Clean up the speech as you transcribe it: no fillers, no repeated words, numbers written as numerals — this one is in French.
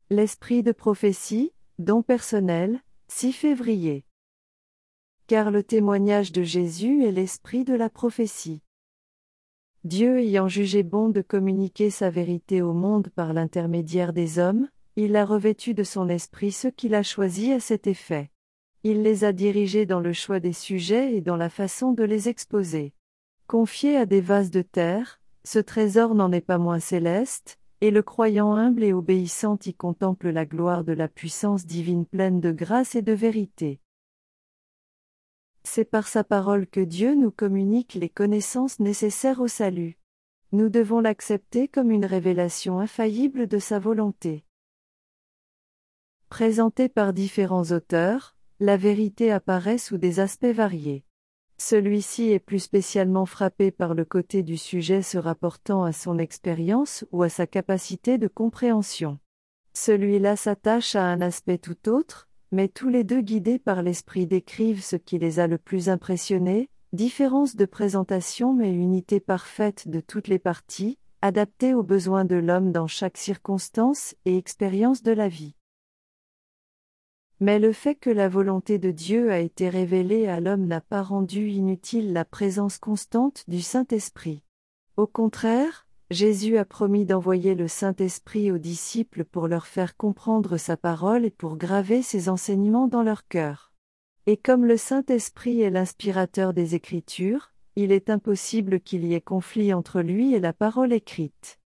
L'esprit de prophétie, don personnel, 6 février. Car le témoignage de Jésus est l'esprit de la prophétie. Dieu ayant jugé bon de communiquer sa vérité au monde par l'intermédiaire des hommes, il a revêtu de son esprit ceux qu'il a choisis à cet effet. Il les a dirigés dans le choix des sujets et dans la façon de les exposer. Confié à des vases de terre, ce trésor n'en est pas moins céleste, et le croyant humble et obéissant y contemple la gloire de la puissance divine pleine de grâce et de vérité. C'est par sa parole que Dieu nous communique les connaissances nécessaires au salut. Nous devons l'accepter comme une révélation infaillible de sa volonté. Présentée par différents auteurs, la vérité apparaît sous des aspects variés. Celui-ci est plus spécialement frappé par le côté du sujet se rapportant à son expérience ou à sa capacité de compréhension. Celui-là s'attache à un aspect tout autre, mais tous les deux guidés par l'esprit décrivent ce qui les a le plus impressionnés, différence de présentation mais unité parfaite de toutes les parties, adaptée aux besoins de l'homme dans chaque circonstance et expérience de la vie. Mais le fait que la volonté de Dieu a été révélée à l'homme n'a pas rendu inutile la présence constante du Saint-Esprit. Au contraire, Jésus a promis d'envoyer le Saint-Esprit aux disciples pour leur faire comprendre sa parole et pour graver ses enseignements dans leur cœur. Et comme le Saint-Esprit est l'inspirateur des Écritures, il est impossible qu'il y ait conflit entre lui et la parole écrite.